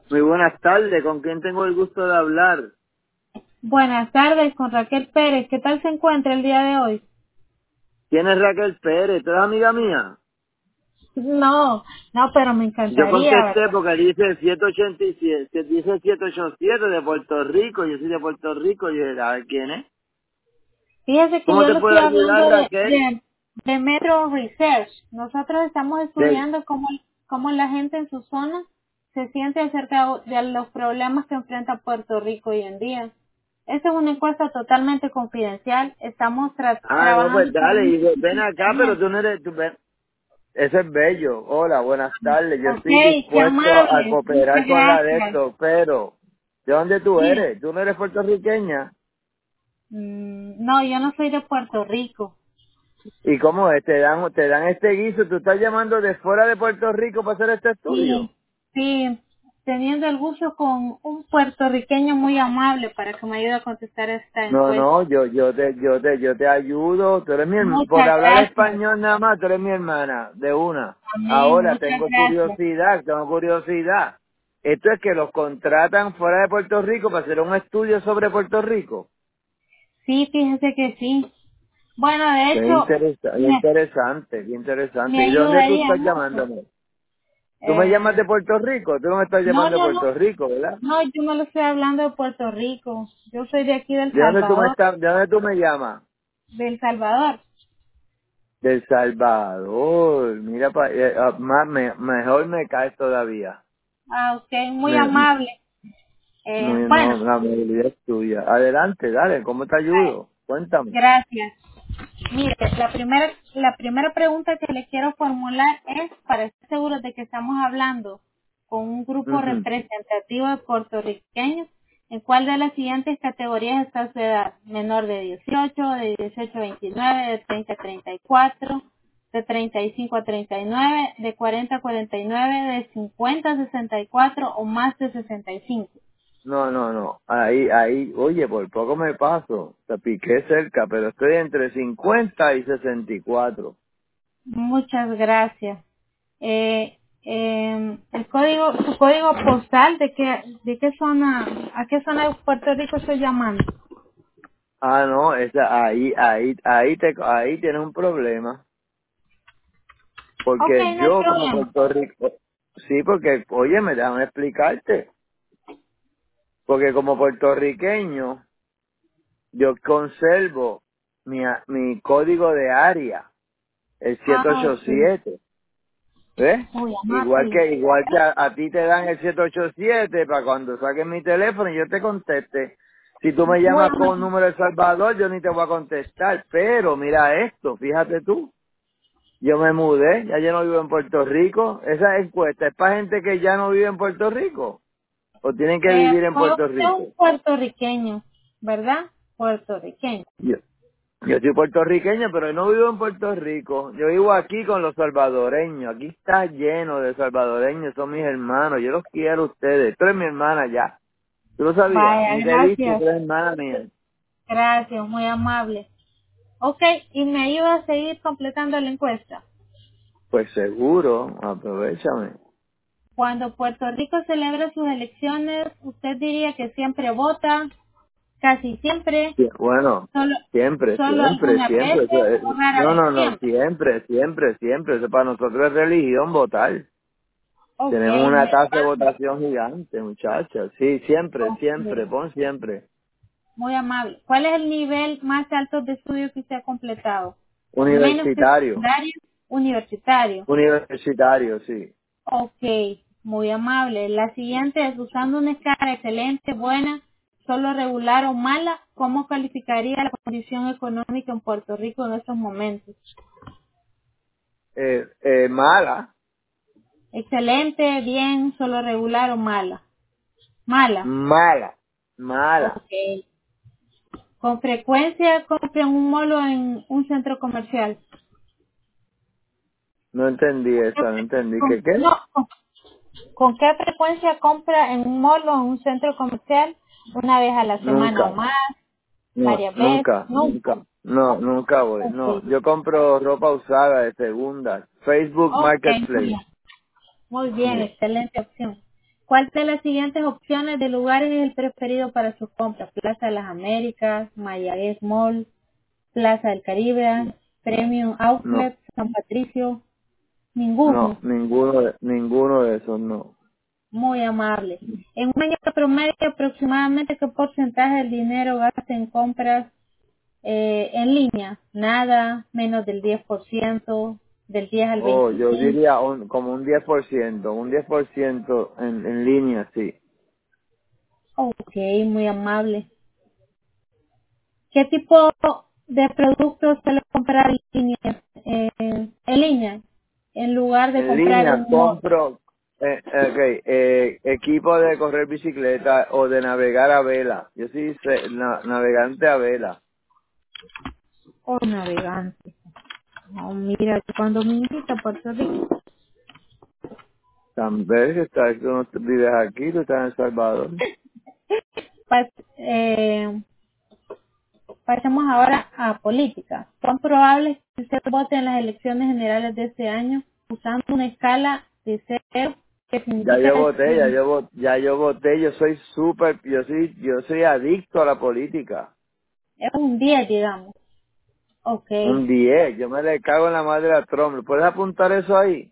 Muy buenas tardes, ¿con quién tengo el gusto de hablar? Buenas tardes, con Raquel Pérez. ¿Qué tal se encuentra el día de hoy? ¿Quién es Raquel Pérez? ¿Tú eres amiga mía? No, pero me Yo encantaría, contesté ¿verdad? porque dice 787, dice 787 de Puerto Rico, yo soy de Puerto Rico, y yo dije, a ver quién es. Fíjese que ¿Cómo yo te le puedo estoy ayudar, hablando Raquel? de Metro Research. Nosotros estamos De- estudiando cómo la gente en su zona se siente acerca de los problemas que enfrenta Puerto Rico hoy en día. Esta es una encuesta totalmente confidencial. Estamos no, pues trabajando con dale, y muchos ven acá, pero clientes. tú no eres, eso es bello. Hola, buenas tardes, yo Ok, estoy qué dispuesto a amable. Muchas cooperar con la de gracias. esto, pero, ¿de dónde tú Mire, eres? ¿Tú no eres puertorriqueña? no, yo no soy de Puerto Rico. ¿Y cómo es? ¿Te dan este guiso? ¿Tú estás llamando de fuera de Puerto Rico para hacer este estudio? Sí, sí, teniendo el gusto con un puertorriqueño muy amable para que me ayude a contestar esta No, encuesta. no, yo te ayudo. Tú eres por Muchas hablar gracias. español nada más, tú eres mi hermana, de una. Amén, Ahora muchas tengo gracias. curiosidad, tengo curiosidad. Esto es que los contratan fuera de Puerto Rico para hacer un estudio sobre Puerto Rico. Sí, fíjese que sí. Bueno, de Qué hecho, interesante, qué me interesante. ¿Y de dónde tú ayudaría estás mucho. llamándome? ¿Tú me llamas Eh, de Puerto Rico? Tú no me estás no, llamando de no, no, Puerto Rico, ¿verdad? no, yo no lo estoy hablando de Puerto Rico. Yo soy de aquí del Salvador, De dónde tú me llamas? del Salvador. Del Salvador. Mira, mejor me caes todavía. Ah, ok, muy Me, amable. Bueno, no, la movilidad es tuya. Adelante, dale, ¿cómo te ayudo? Cuéntame. gracias. Mire, la primera pregunta que le quiero formular es para estar seguros de que estamos hablando con un grupo Ujú. representativo de puertorriqueños. ¿En cuál de las siguientes categorías está su edad? Menor de 18, de 18 a 29, de 30 a 34, de 35 a 39, de 40 a 49, de 50 a 64 o más de 65. No, no, no. Ahí, oye, por poco me paso. Te piqué cerca, pero estoy entre 50 y 64. Muchas gracias. Su código postal, de qué zona, a qué zona de Puerto Rico estoy llamando? Ah, no, ahí tienes un problema. Ok, Porque no hay yo como problema. Puerto Rico, sí, porque, oye, me déjame explicarte. Porque como puertorriqueño, yo conservo mi código de área, el Ah, ok. 787, ¿ves? Muy Igual amable. que, igual que a ti te dan el 787 para cuando saques mi teléfono y yo te conteste. Si tú me Muy llamas con un amable. número de Salvador, yo ni te voy a contestar. Pero mira esto, fíjate tú. Yo me mudé, ya yo no vivo en Puerto Rico. Esa encuesta es para gente que ya no vive en Puerto Rico o tienen que vivir en Fue Puerto usted Rico. un puertorriqueño, ¿verdad? Puertorriqueño. Yo soy puertorriqueño, pero no vivo en Puerto Rico. Yo vivo aquí con los salvadoreños. Aquí está lleno de salvadoreños, son mis hermanos. Yo los quiero a ustedes. Tú eres mi hermana ya. ¿Tú lo sabías? Vaya, Ni te he dicho, tú gracias. eres hermana mía. Gracias, muy amable. Ok, y me ayuda a seguir completando la encuesta. Pues seguro, aprovechame. Cuando Puerto Rico celebra sus elecciones, ¿usted diría que siempre vota? Casi siempre, Sí, bueno, solo, siempre, solo siempre, algunas siempre. veces o rara No, vez, no, no, siempre. siempre, siempre, siempre. Eso para nosotros es religión votar. Ok, Tenemos muy una tasa de amable. votación gigante, muchachas. Sí, siempre, siempre, Ok, pon siempre. muy amable. ¿Cuál es el nivel más alto de estudio que usted ha completado? Menos que Universitario. secundario, universitario. Universitario, sí. Ok, muy amable. La siguiente es usando una escala excelente, buena, solo regular o mala. ¿Cómo calificaría la condición económica en Puerto Rico en estos momentos? Mala, Excelente, bien, solo regular o mala. Mala. mala, mala. Ok. Con frecuencia compran un molo en un centro comercial. No entendí ¿Qué esa, no fre- entendí. con- ¿Qué qué? no, ¿con qué frecuencia compra en un molo o en un centro comercial? ¿Una vez a la semana o Nunca, más? no, ¿Varias veces? nunca, Nunca. nunca. No, nunca voy. No, Ok. yo compro ropa usada de segunda. Facebook Ok, muy Marketplace. bien. Muy bien, Sí. excelente opción. ¿Cuál de las siguientes opciones de lugares es el preferido para sus compras? Plaza de las Américas, Mayagüez Mall, Plaza del Caribe, Premium No, Outlet, San Patricio. no, Ninguno. ninguno de esos, no. Muy amable. En un año promedio, aproximadamente, ¿qué porcentaje del dinero gasta en compras en línea? Nada, menos del 10%, del 10 al Oh, yo 25%. diría como un 10% en línea, sí. Ok, muy amable. ¿Qué tipo de productos suele comprar en línea? En lugar de En comprar línea en mall. compro equipo de correr bicicleta o de navegar a vela. Yo sí navegante a vela. O navegante. Oh, mira, cuando me invita a Puerto Rico. Tan que tú no vives aquí, tú estás en El Salvador. Pas- eh, Pasemos ahora a política. ¿Cuán probable es que usted vote en las elecciones generales de este año usando una escala de cero que Ya significa yo voté, que ya yo voté, yo soy adicto a la política. es un 10, digamos? Ok, Un 10 yo me le cago en la madre a Trump. ¿Puedes apuntar eso ahí?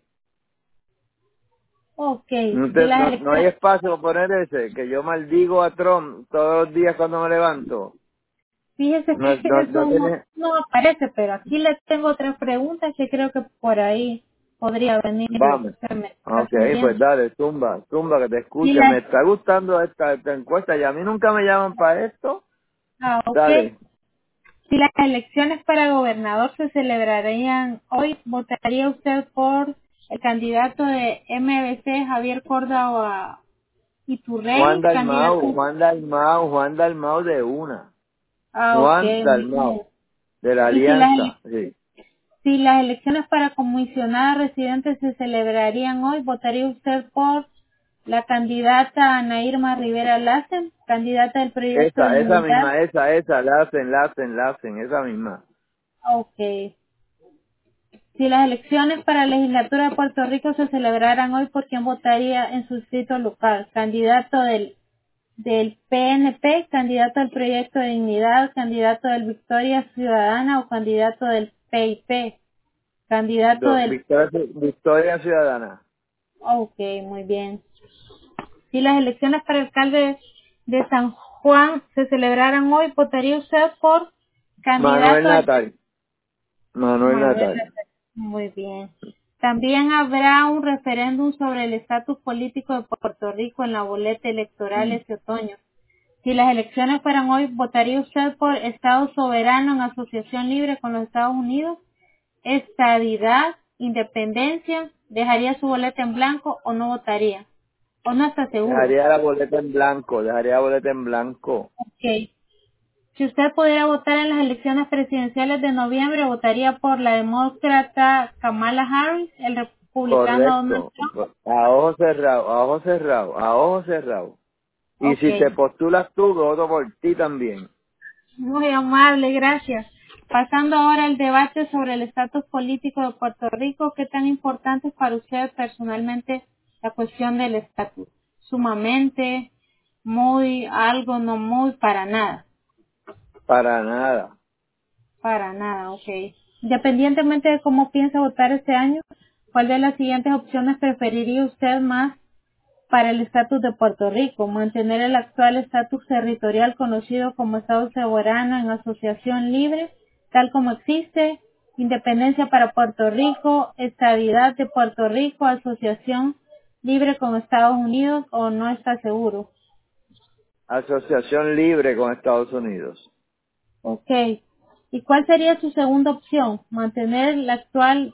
ok. No, Si las no hay elecciones, espacio para poner ese, que yo maldigo a Trump todos los días cuando me levanto. fíjese No, que no, eso no tiene... no aparece, pero aquí le tengo otras preguntas que creo que por ahí podría venir lo que Vamos. usted me está Ok, sugiriendo. pues dale, tumba, que te Si escuche. Me las, está gustando esta encuesta y a mí nunca me llaman para esto. ok. Dale. Si las elecciones para gobernador se celebrarían hoy, ¿votaría usted por el candidato de MBC, Javier Córdoba Juan Iturrey, Dalmau, candidato? Juan Dalmau, Juan Dalmau de una. Ok, Juan muy bien. Dalmau, de la Y Alianza, sí. si las elecciones para comisionadas residentes se celebrarían hoy, ¿votaría usted por la candidata Ana Irma Rivera Lassen, candidata del Proyecto de Esa Dignidad? misma, la hacen, esa misma. Ok. Si las elecciones para la legislatura de Puerto Rico se celebraran hoy, ¿por quién votaría en su distrito local? Candidato del PNP, candidato del Proyecto de Dignidad, candidato del Victoria Ciudadana o candidato del PIP. Candidato del... Victoria Ciudadana. Ok, muy bien. Si las elecciones para alcalde de San Juan se celebraran hoy, ¿votaría usted por Manuel candidato del Natal. Manuel Manuel Natal. López? Muy bien. También habrá un referéndum sobre el estatus político de Puerto Rico en la boleta electoral este otoño. Si las elecciones fueran hoy, ¿votaría usted por Estado soberano en asociación libre con los Estados Unidos? ¿Estadidad? ¿Independencia? ¿Dejaría su boleta en blanco o no votaría? ¿O no está seguro? Dejaría la boleta en blanco. Ok. Si usted pudiera votar en las elecciones presidenciales de noviembre, ¿votaría por la demócrata Kamala Harris, el republicano Donald Correcto. Trump? A ojos cerrados, a ojos cerrados, a ojos cerrados. Y Ok, si te postulas tú, voto por ti también. muy amable, gracias. Pasando ahora al debate sobre el estatus político de Puerto Rico, ¿qué tan importante es para usted personalmente la cuestión del estatus? Sumamente, muy, algo, no muy, para nada. Para nada. Para nada, ok. Independientemente de cómo piensa votar este año, ¿cuál de las siguientes opciones preferiría usted más para el estatus de Puerto Rico? Mantener el actual estatus territorial conocido como Estado soberano en asociación libre, tal como existe, independencia para Puerto Rico, estabilidad de Puerto Rico, asociación libre con Estados Unidos o no está seguro. Asociación libre con Estados Unidos. Ok. ¿Y cuál sería su segunda opción? Mantener la actual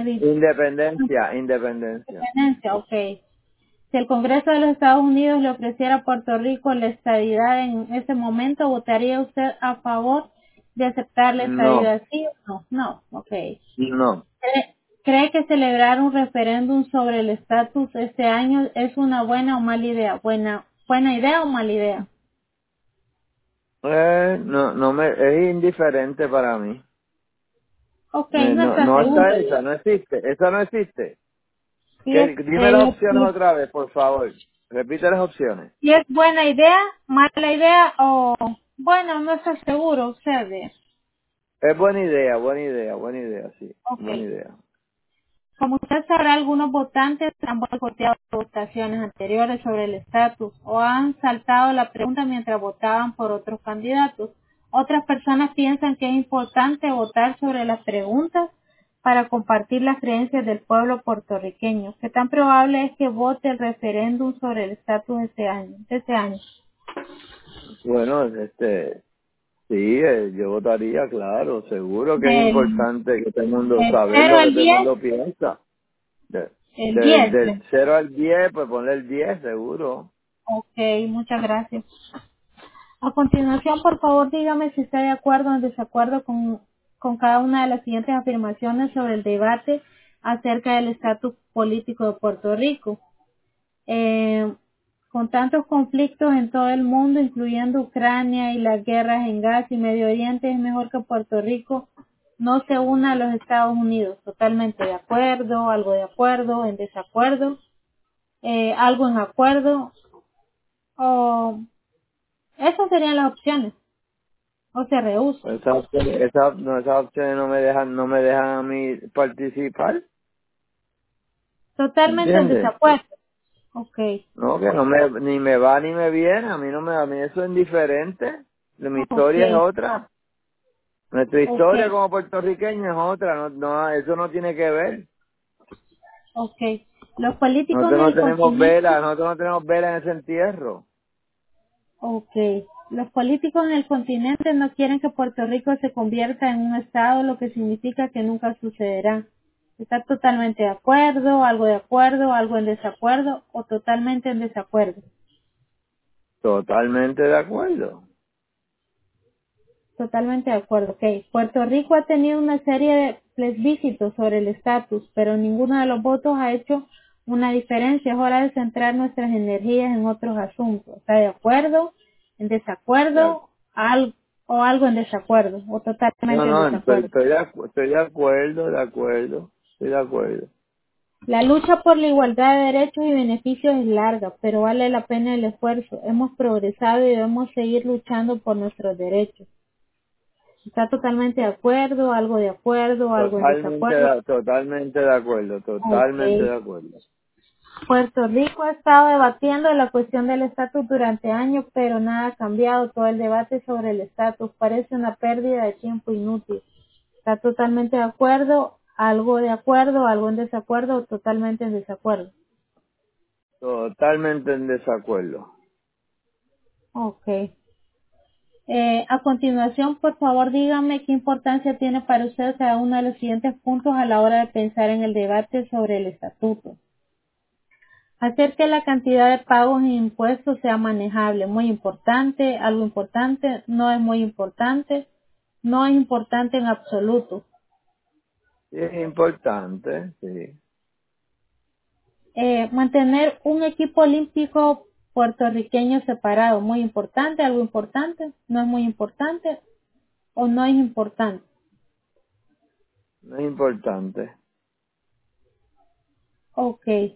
Independencia. independencia. Ok. Si el Congreso de los Estados Unidos le ofreciera a Puerto Rico la estadidad en ese momento, ¿votaría usted a favor de aceptar la No, estadidad? ¿Sí o no? No. Ok. no. ¿Cree que celebrar un referéndum sobre el estatus este año es una buena o mala idea? Buena idea o mala idea? Es indiferente para mí. Ok, no está No seguro. está esa, no existe, esa no existe. Fíjese, Dime las opciones otra vez, por favor. Repite las opciones. Si es buena idea, mala idea o, bueno, no estoy seguro, usted ve. Es buena idea, sí, buena Ok. idea. Como usted sabrá, algunos votantes han boicoteado votaciones anteriores sobre el estatus o han saltado la pregunta mientras votaban por otros candidatos. Otras personas piensan que es importante votar sobre las preguntas para compartir las creencias del pueblo puertorriqueño. ¿Qué tan probable es que vote el referéndum sobre el estatus este año? Bueno, sí, yo votaría, claro, seguro que es Del, importante que todo el mundo del saber 0 lo que al todo el 10, mundo piensa. De- el 10. del 0 al 10, pues ponle el 10, seguro. Ok, muchas gracias. A continuación, por favor, dígame si está de acuerdo o en desacuerdo con cada una de las siguientes afirmaciones sobre el debate acerca del estatus político de Puerto Rico. Eh, con tantos conflictos en todo el mundo, incluyendo Ucrania y las guerras en Gaza y Medio Oriente, es mejor que Puerto Rico no se una a los Estados Unidos. Totalmente de acuerdo, algo de acuerdo, en desacuerdo, algo en acuerdo, o esas serían las opciones, o se rehúsa. Esas opciones no me dejan a mí participar, Totalmente en ¿entiendes? desacuerdo. Ok, No, que ni me va ni me viene, a mí eso es indiferente. Mi ok, historia es otra. Nuestra ok, historia como puertorriqueño es otra, eso no tiene que ver. ok. Los políticos en el continente, Nosotros no tenemos vela en ese entierro. ok. Los políticos en el continente no quieren que Puerto Rico se convierta en un estado, lo que significa que nunca sucederá. ¿Está totalmente de acuerdo, algo en desacuerdo o totalmente en desacuerdo? Totalmente de acuerdo. Totalmente de acuerdo. Ok. Puerto Rico ha tenido una serie de plebiscitos sobre el estatus, pero ninguno de los votos ha hecho una diferencia. Es hora de centrar nuestras energías en otros asuntos. ¿Está de acuerdo? ¿En Ya. desacuerdo? ¿O algo en desacuerdo? ¿O No, totalmente en no, desacuerdo? estoy de acuerdo, estoy de acuerdo. La lucha por la igualdad de derechos y beneficios es larga, pero vale la pena el esfuerzo. Hemos progresado y debemos seguir luchando por nuestros derechos. ¿Está totalmente de acuerdo, algo en desacuerdo? Totalmente Ok. de acuerdo. Puerto Rico ha estado debatiendo la cuestión del estatus durante años, pero nada ha cambiado. Todo el debate sobre el estatus parece una pérdida de tiempo inútil. ¿Está totalmente de acuerdo, algo en desacuerdo o totalmente en desacuerdo? Totalmente en desacuerdo. Ok. A continuación, por favor, dígame qué importancia tiene para usted cada uno de los siguientes puntos a la hora de pensar en el debate sobre el estatuto. Hacer que la cantidad de pagos en impuestos sea manejable, muy importante, algo importante, no es muy importante, no es importante en absoluto. Sí, es importante, sí. Mantener un equipo olímpico puertorriqueño separado, muy importante, algo importante, no es muy importante o no es importante. No es importante. Ok.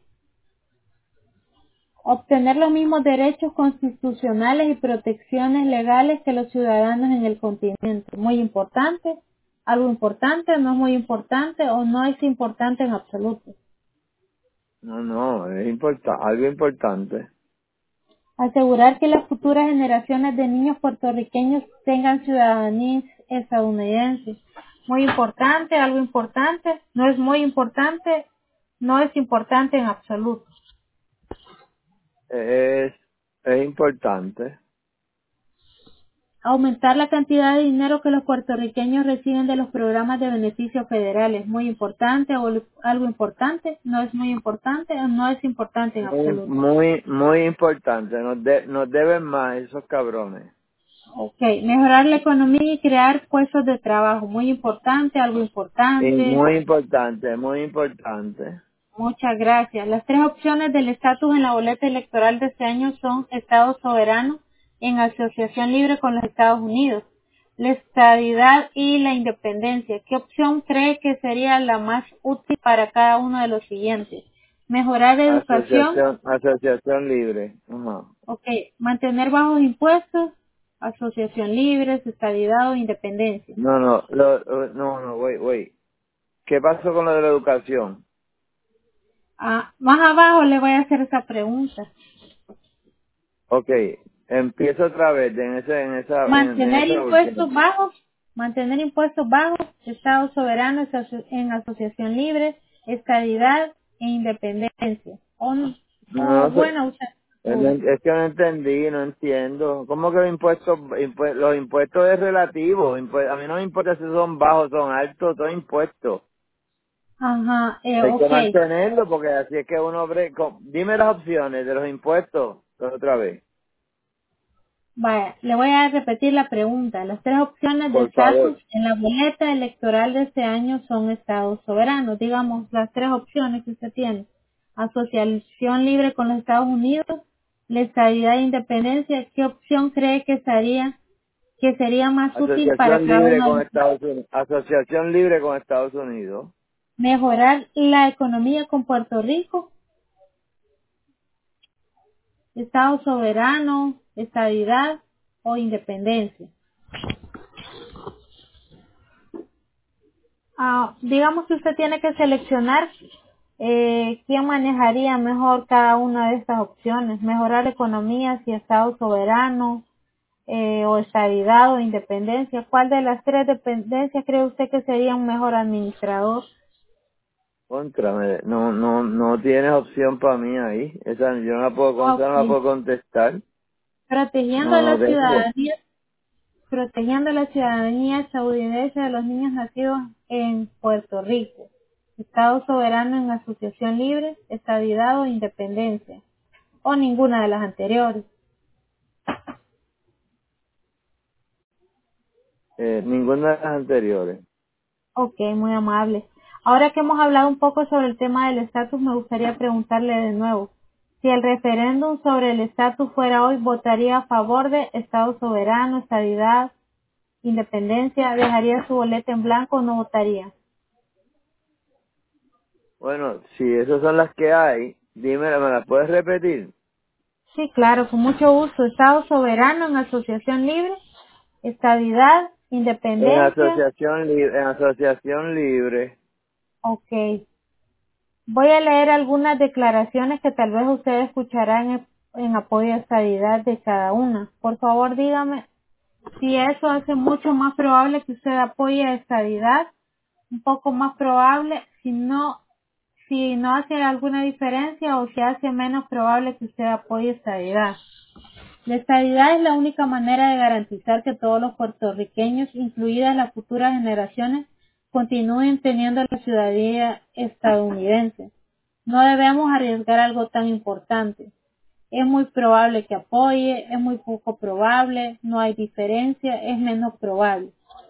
Obtener los mismos derechos constitucionales y protecciones legales que los ciudadanos en el continente. Muy importante, algo importante, no es muy importante o no es importante en absoluto. No, es algo importante. Asegurar que las futuras generaciones de niños puertorriqueños tengan ciudadanía estadounidense. Muy importante, algo importante, no es muy importante, no es importante en absoluto. Es, es importante. Aumentar la cantidad de dinero que los puertorriqueños reciben de los programas de beneficios federales. Muy importante o algo importante, no es muy importante o no es importante en absoluto. Muy importante. Nos deben más esos cabrones. Ok, mejorar la economía y crear puestos de trabajo. Muy importante, algo Y importante. muy importante, muy importante. Muchas gracias. Las tres opciones del estatus en la boleta electoral de este año son Estado soberano en asociación libre con los Estados Unidos, la estadidad y la independencia. ¿Qué opción cree que sería la más útil para cada uno de los siguientes? Mejorar educación. Asociación libre. Ajá. Ok. Mantener bajos impuestos. Asociación libre, estabilidad o independencia. No, wait. ¿Qué pasó con lo de la educación? Más abajo le voy a hacer esa pregunta. Ok, empiezo otra vez en Mantener esa última. impuestos bajos. Mantener impuestos bajos. Estado soberano en asociación libre. Estabilidad e independencia. No, Bueno, es que no entendí, no entiendo. ¿Cómo que los los impuestos es relativo? A mí no me importa si son bajos, son altos, son impuestos. ajá, Hay que ok. mantenerlo porque así es que dime las opciones de los impuestos otra vez, Vaya, le voy a repetir la pregunta. Las tres opciones de por favor. estatus en la boleta electoral de este año son estados soberanos. Digamos, las tres opciones que usted tiene. Asociación libre con los Estados Unidos, la estabilidad e independencia. ¿Qué opción cree que sería más útil para Asociación cada libre uno de con los Estados Unidos. Asociación libre con Estados Unidos. mejorar la economía con Puerto Rico, estado soberano, estabilidad o independencia? Digamos que usted tiene que seleccionar quién manejaría mejor cada una de estas opciones. Mejorar economías y estado soberano, o estabilidad o independencia. ¿Cuál de las tres dependencias cree usted que sería un mejor administrador? No tienes opción para mí ahí. Esa yo esa no la Ok. puedo contestar. Protegiendo No la tengo. ciudadanía, protegiendo la ciudadanía estadounidense de los niños nacidos en Puerto Rico. Estado soberano en asociación libre, estabilidad o independencia. O ninguna de las anteriores. Ninguna de las anteriores. Ok, muy amable. Ahora que hemos hablado un poco sobre el tema del estatus, me gustaría preguntarle de nuevo. Si el referéndum sobre el estatus fuera hoy, ¿votaría a favor de Estado soberano, estabilidad, independencia? ¿Dejaría su boleta en blanco o no votaría? Bueno, si esas son las que hay, dime, ¿me las puedes repetir? Sí, claro, con mucho gusto. Estado soberano en asociación libre, estabilidad, independencia. En asociación libre. Ok. Voy a leer algunas declaraciones que tal vez usted escuchará en apoyo a estabilidad de cada una. Por favor, dígame si eso hace mucho más probable que usted apoye a estabilidad, un poco más probable, si no hace alguna diferencia o si hace menos probable que usted apoye estabilidad. La estabilidad es la única manera de garantizar que todos los puertorriqueños, incluidas las futuras generaciones, continúen teniendo la ciudadanía estadounidense. No debemos arriesgar algo tan importante. Es muy probable que apoye, es muy poco probable, no hay diferencia, es menos probable.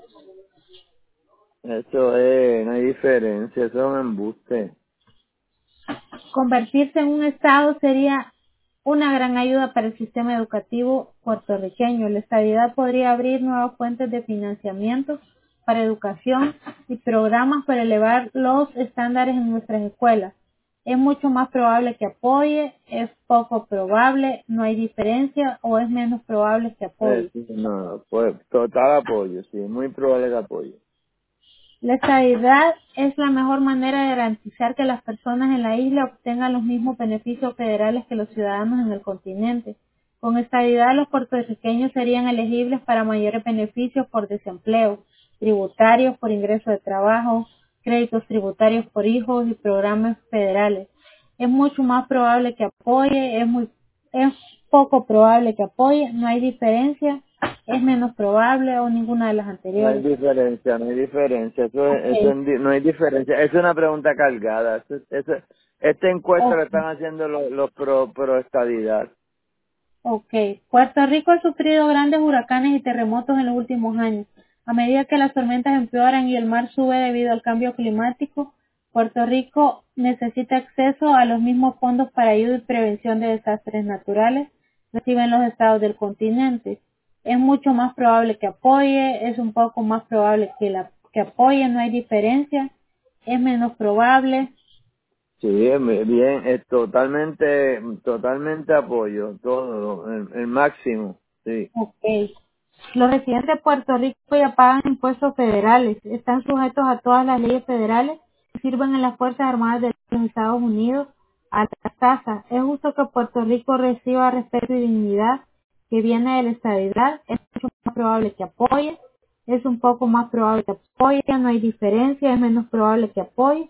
No hay diferencia, eso es un embuste. Convertirse en un Estado sería una gran ayuda para el sistema educativo puertorriqueño. La estabilidad podría abrir nuevas fuentes de financiamiento para educación y programas para elevar los estándares en nuestras escuelas. Es mucho más probable que apoye, es poco probable, no hay diferencia o es menos probable que apoye. Sí, no, pues total apoyo, sí, muy probable que apoyo. La estabilidad es la mejor manera de garantizar que las personas en la isla obtengan los mismos beneficios federales que los ciudadanos en el continente. Con estabilidad, los puertorriqueños serían elegibles para mayores beneficios por desempleo, tributarios por ingreso de trabajo, créditos tributarios por hijos y programas federales. Es mucho más probable que apoye, es poco probable que apoye, no hay diferencia, es menos probable o ninguna de las No hay anteriores. diferencia, no hay diferencia, Ok. no hay diferencia, es una pregunta cargada, esta encuesta la Ok, están haciendo los pro estadidad. ok. Puerto Rico ha sufrido grandes huracanes y terremotos en los últimos años. A medida que las tormentas empeoran y el mar sube debido al cambio climático, Puerto Rico necesita acceso a los mismos fondos para ayuda y prevención de desastres naturales que reciben los estados del continente. Es mucho más probable que apoye, es un poco más probable que apoye, no hay diferencia, es menos probable. Sí, bien, es totalmente apoyo, todo, el máximo, sí. Ok. Los residentes de Puerto Rico ya pagan impuestos federales, están sujetos a todas las leyes federales y sirven en las Fuerzas Armadas de los Estados Unidos a las tasas. Es justo que Puerto Rico reciba respeto y dignidad que viene de la estabilidad. Es mucho más probable que apoye, es un poco más probable que apoye, no hay diferencia, es menos probable que apoye.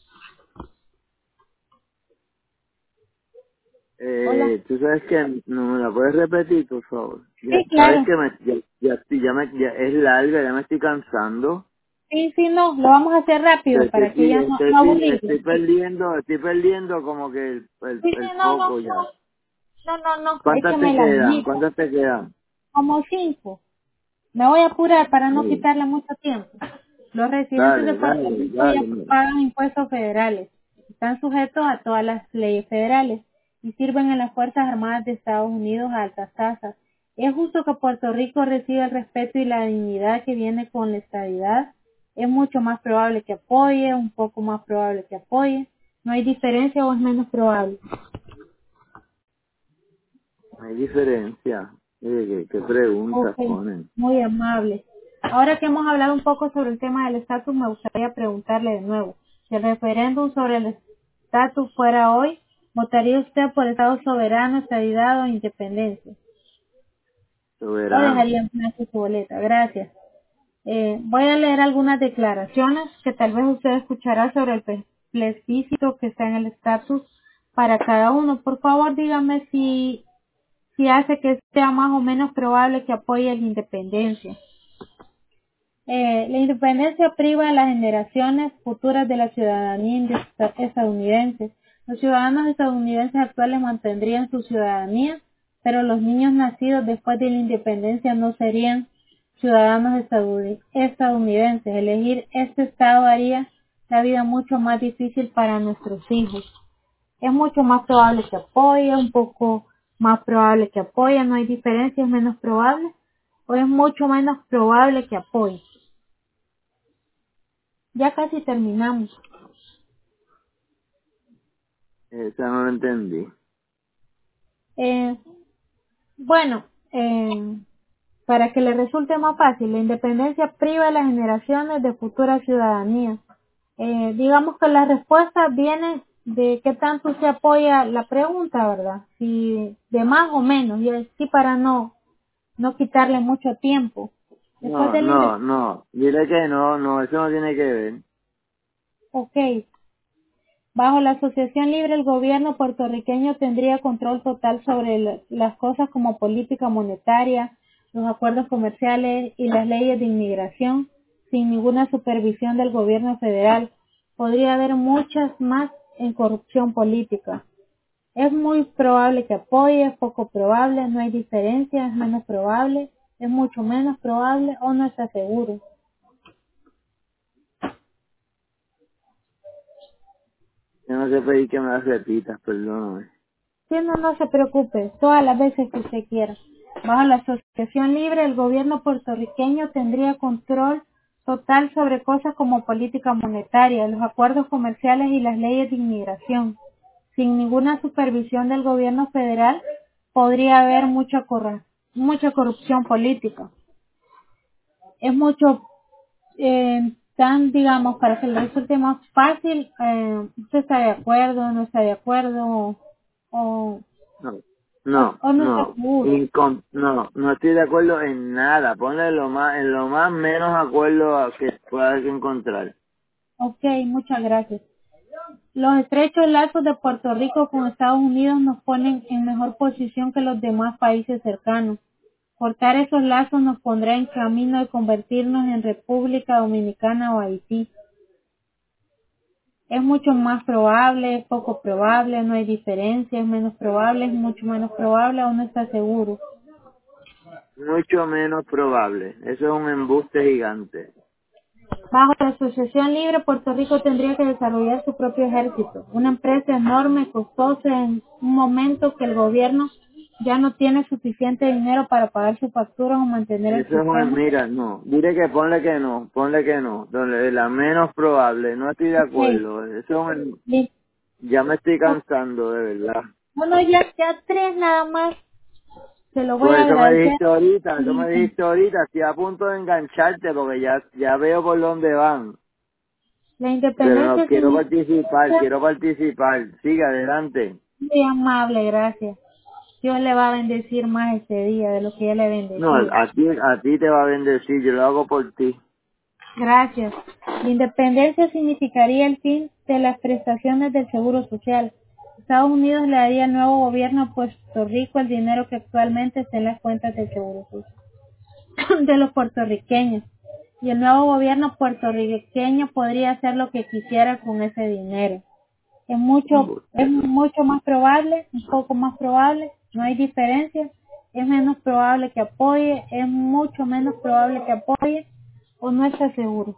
Hola. Tú sabes que, no me la puedes repetir, por favor. Ya, Sí, sabes claro. que es larga, ya me estoy cansando. Sí, sí, no, lo vamos a hacer rápido para que ya no aburrirlo. Estoy perdiendo como que Sí, sí, el no, no, foco ya. no, no, no, ¿Cuántas te écheme la quedan? minita, ¿Cuántas te quedan? como 5. Me voy a apurar para no Sí. quitarle mucho tiempo. Los residentes de Dale, Puerto dale, Rico ya dale. Mira. pagan impuestos federales, están sujetos a todas las leyes federales y sirven en las Fuerzas Armadas de Estados Unidos a altas tasas. Es justo que Puerto Rico reciba el respeto y la dignidad que viene con la estabilidad. Es mucho más probable que apoye, un poco más probable que apoye. No hay diferencia o es menos probable. No hay diferencia. Oye, ¿qué preguntas Ok, ponen? muy amable. Ahora que hemos hablado un poco sobre el tema del estatus, me gustaría preguntarle de nuevo. Si el referéndum sobre el estatus fuera hoy, ¿votaría usted por Estado soberano, estabilidad o independencia? O Soberano. dejaría en blanco su boleta. Gracias. Voy a leer algunas declaraciones que tal vez usted escuchará sobre el plebiscito que está en el estatus para cada uno. Por favor, dígame si hace que sea más o menos probable que apoye la independencia. La independencia priva a las generaciones futuras de la ciudadanía estadounidense. Los ciudadanos estadounidenses actuales mantendrían su ciudadanía, pero los niños nacidos después de la independencia no serían ciudadanos estadounidenses. Elegir este estado haría la vida mucho más difícil para nuestros hijos. Es mucho más probable que apoye, un poco más probable que apoye, no hay diferencia, es menos probable, o es mucho menos probable que apoye. Ya casi terminamos. Esa no la entendí. Eh, bueno, para que le resulte más fácil, la independencia priva a las generaciones de futura ciudadanía. Digamos que la respuesta viene de qué tanto se apoya la pregunta, ¿verdad? Si de más o menos, y así para no quitarle mucho tiempo. Después No, del no, no. Dile que no, no, eso no tiene que ver. ok, bajo la Asociación Libre, el gobierno puertorriqueño tendría control total sobre las cosas como política monetaria, los acuerdos comerciales y las leyes de inmigración, sin ninguna supervisión del gobierno federal. Podría haber muchas más en corrupción política. Es muy probable que apoye, es poco probable, no hay diferencia, es menos probable, es mucho menos probable o no está seguro. Yo no sé pedir que me las repitas, perdóname. Sí, no, no se preocupe, todas las veces que usted quiera. Bajo la asociación libre, el gobierno puertorriqueño tendría control total sobre cosas como política monetaria, los acuerdos comerciales y las leyes de inmigración. Sin ninguna supervisión del gobierno federal, podría haber mucha corrupción política. Es mucho, tan, digamos, para que le resulte más fácil, usted está de acuerdo, no está de acuerdo, o No, no, o no está no. seguro. No, no estoy de acuerdo en nada. Ponle en lo más menos acuerdo a que pueda encontrar. Ok, muchas gracias. Los estrechos lazos de Puerto Rico con Estados Unidos nos ponen en mejor posición que los demás países cercanos. Cortar esos lazos nos pondrá en camino de convertirnos en República Dominicana o Haití. Es mucho más probable, es poco probable, no hay diferencia, es menos probable, es mucho menos probable, aún no está seguro. Mucho menos probable. Eso es un embuste gigante. Bajo la Asociación Libre, Puerto Rico tendría que desarrollar su propio ejército, una empresa enorme, costosa, en un momento que el gobierno ya no tiene suficiente dinero para pagar sus facturas o mantener el Eso es un, sistema. mira, no. Dile que ponle que no. Donde la menos probable. No estoy de Ok, acuerdo. Eso es un, listo. Ya me estoy Ok. cansando, de verdad. Bueno, ya 3 nada más. Se lo voy Pues a agradecer. eso me Sí. dijiste ahorita, estoy a punto de engancharte porque ya veo por dónde van. La Pero no, independencia significa quiero participar. Sigue adelante. muy amable, gracias. Dios le va a bendecir más ese día de lo que ya le he No, bendecido. a ti te va a bendecir, yo lo hago por ti. Gracias. La independencia significaría el fin de las prestaciones del Seguro Social. Estados Unidos le daría al nuevo gobierno a Puerto Rico el dinero que actualmente está en las cuentas del Seguro Social de los puertorriqueños. Y el nuevo gobierno puertorriqueño podría hacer lo que quisiera con ese dinero. Es Embuste. mucho más probable, un poco más probable, no hay diferencia, es menos probable que apoye, es mucho menos probable que apoye, o no está seguro.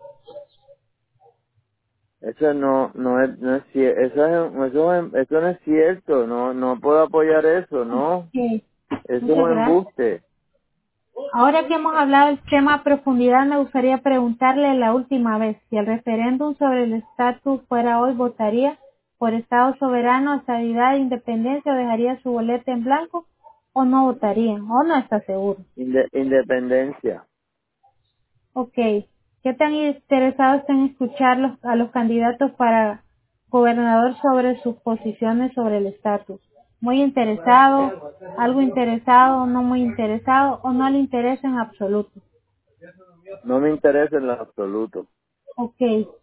Eso no es cierto, eso no es cierto, no puedo apoyar eso, no, Sí, eso es muchas un gracias. embuste. Ahora que hemos hablado del tema a profundidad, me gustaría preguntarle la última vez, si el referéndum sobre el estatus fuera hoy, ¿votaría por Estado soberano, estabilidad e independencia o dejaría su boleta en blanco o no votaría o no está seguro? Independencia. Ok. ¿Qué tan interesados están en escuchar a los candidatos para gobernador sobre sus posiciones sobre el estatus? ¿Muy interesado, algo interesado, no muy interesado o no le interesa en absoluto? No me interesa en lo absoluto. Ok.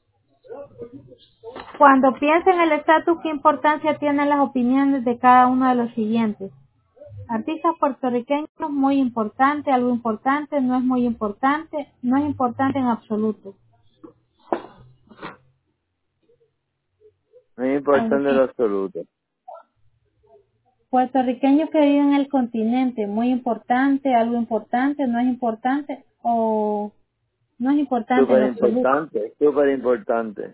Cuando piensa en el estatus, ¿qué importancia tienen las opiniones de cada uno de los siguientes? Artistas puertorriqueños, muy importante, algo importante, no es muy importante, no es importante en absoluto. No me importa en Ok. lo absoluto. Puertorriqueños que viven en el continente, muy importante, algo importante, no es importante o no es importante en absoluto. Súper importante.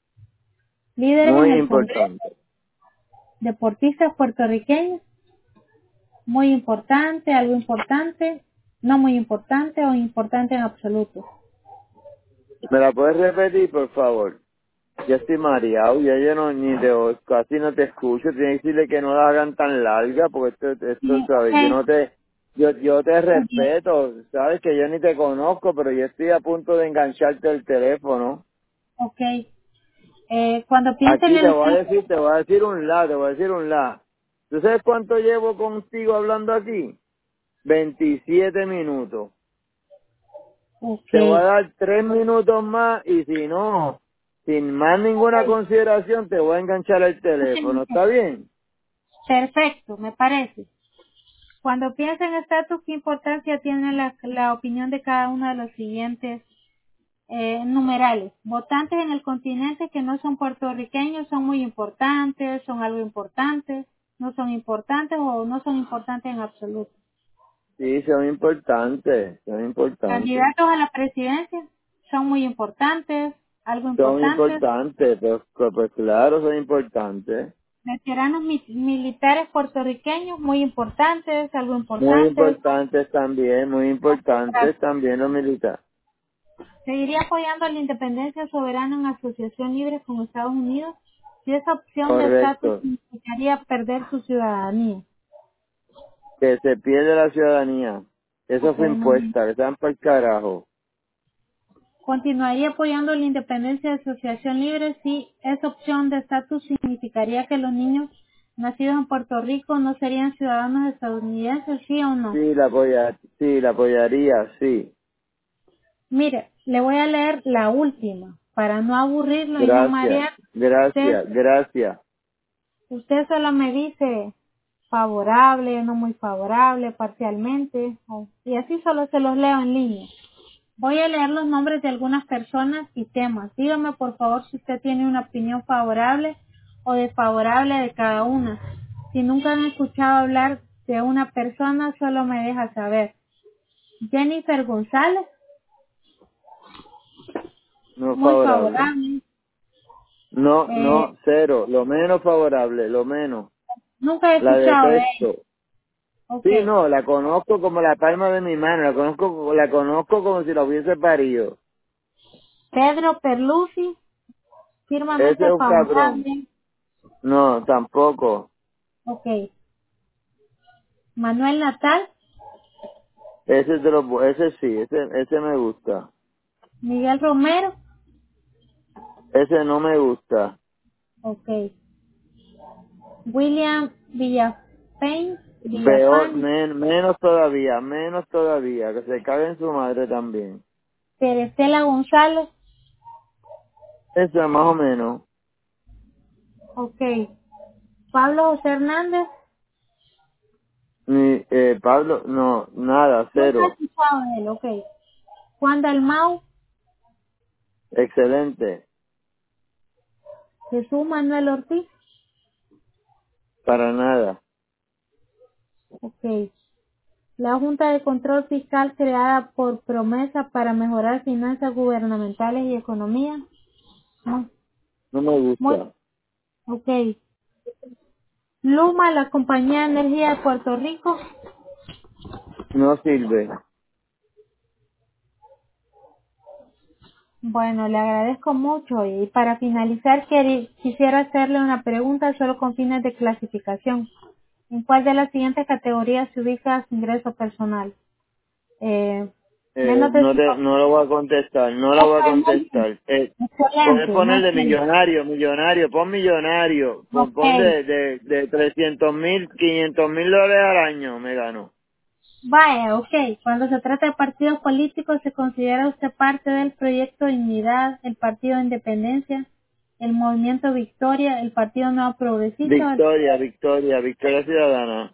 Líderes en Muy el Congreso, importante. deportistas puertorriqueños, muy importante, algo importante, no muy importante o importante en absoluto. ¿Me la puedes repetir, por favor? Ya estoy mareado, ya yo no, ni te oigo, casi no te escucho. Tienes que decirle que no la hagan tan larga, porque esto, Sí, ¿sabes? Yo no ok, te, yo te muy bien, respeto, sabes que yo ni te conozco, pero yo estoy a punto de engancharte el teléfono. ok. Cuando piensen Aquí en el te voy a decir un la, te voy a decir un la. ¿Tú sabes cuánto llevo contigo hablando aquí? 27 minutos. ok, Te voy a dar 3 minutos más y si no, sin más ninguna consideración, te voy a enganchar el teléfono. ¿Está bien? perfecto, me parece. Cuando piensa en estatus, ¿qué importancia tiene la opinión de cada uno de los siguientes numerales? Votantes en el continente que no son puertorriqueños son muy importantes, son algo importantes, no son importantes o no son importantes en absoluto. Sí, son importantes, son importantes. Candidatos a la presidencia son muy importantes, algo Son importantes. importantes, pues claro, son importantes. Veteranos militares puertorriqueños muy importantes, algo Muy importantes. importantes también, muy importantes también los militares. ¿Seguiría apoyando la independencia soberana en asociación libre con Estados Unidos si esa opción de estatus Correcto. significaría perder su ciudadanía? Que se pierde la ciudadanía. Eso Ok, fue muy bien. impuesta, que están para el carajo. ¿Continuaría apoyando la independencia de asociación libre si esa opción de estatus significaría que los niños nacidos en Puerto Rico no serían ciudadanos estadounidenses, sí o no? Sí, la apoyaría, sí. Mire, le voy a leer la última para no aburrirlo y no Gracias, marear. Usted, gracias, gracias. usted solo me dice favorable, no muy favorable, parcialmente, y así solo se los leo en línea. Voy a leer los nombres de algunas personas y temas. Dígame por favor si usted tiene una opinión favorable o desfavorable de cada una. Si nunca han escuchado hablar de una persona, solo me deja saber. Jennifer González, No muy favorable. favorable. No, cero. Lo menos favorable, lo menos. Nunca he La escuchado de ella. detesto. Ok. Sí, no, la conozco como la palma de mi mano, la conozco como si la hubiese parido. Pedro Perlusi, Ese firmemente es un cabrón. favorable. No, tampoco. Ok. Manuel Natal, Ese sí, ese me gusta. Miguel Romero, Ese no me gusta. ok. William Peor, Villafán, menos todavía, que se cague en su madre también. Teresela González, Eso más o menos. ok. Pablo José Hernández, Ni, Pablo, no, nada, nunca he cero. escuchado de él, ok. Juan Dalmau, Excelente, Jesús Manuel Ortiz, para nada. ok. La Junta de Control Fiscal creada por promesa para mejorar finanzas gubernamentales y economía. Muy, No me muy, gusta. ok. Luma, la Compañía de Energía de Puerto Rico. No sirve. Bueno, le agradezco mucho y para finalizar quisiera hacerle una pregunta solo con fines de clasificación. ¿En cuál de las siguientes categorías se ubica su ingreso personal? Eh, menos de No lo voy a contestar, no la voy a contestar. Puedes excelente, muy poner de bien. millonario, pon millonario, pon Ok. de 300,000, 500,000 dólares al año, me gano. Vaya, ok. Cuando se trata de partidos políticos, ¿se considera usted parte del Proyecto Dignidad, el Partido de Independencia, el Movimiento Victoria, el Partido Nuevo Progresista? Victoria Ciudadana.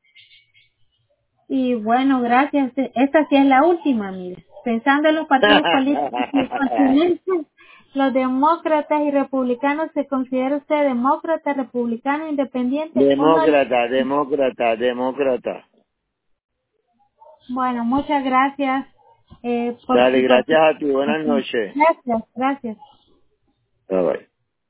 Y bueno, gracias. Esta sí es la última, mire. Pensando en los partidos políticos del continente, los demócratas y republicanos, ¿se considera usted demócrata, republicano, independiente o no? Demócrata. Bueno, muchas gracias por Dale, su gracias a ti, buenas participación. noches. Gracias, gracias. Bye bye.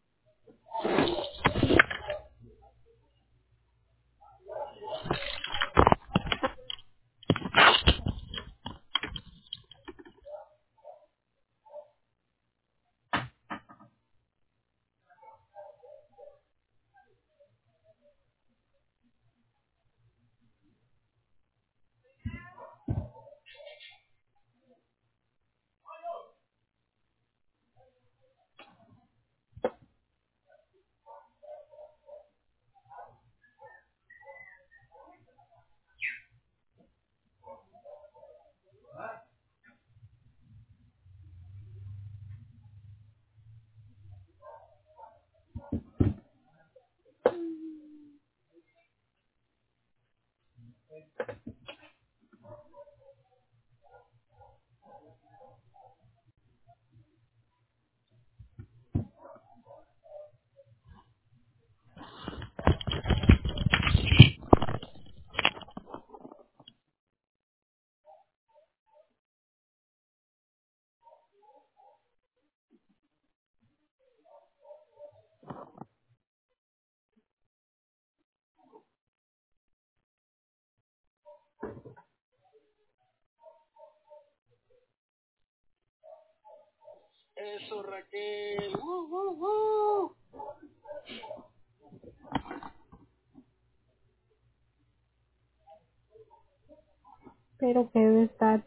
Espero que debe estar.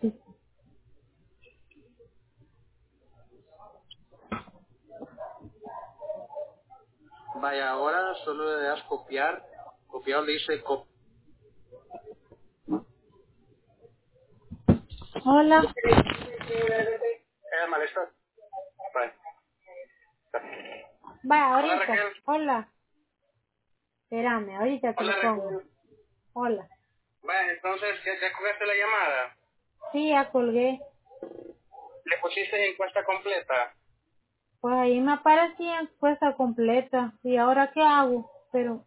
Hola. Va, ahorita. Hola. Espérame, ahorita te lo pongo. Hola. Sí, ya colgué. Pues ahí me aparecía encuesta completa. ¿Y ahora qué hago? Pero,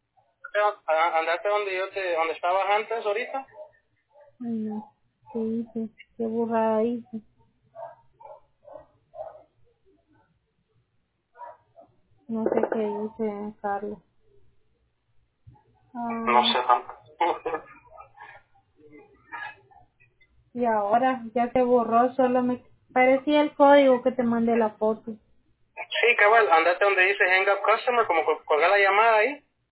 ay no. ¿Qué hice? Qué burrada hice. No sé qué hice, Carlos. Ah, y ahora ya se borró, solo me parecía el código que te mandé la foto. Sí, cabal, andate donde dice Hang Up Customer, como colgar la llamada ahí.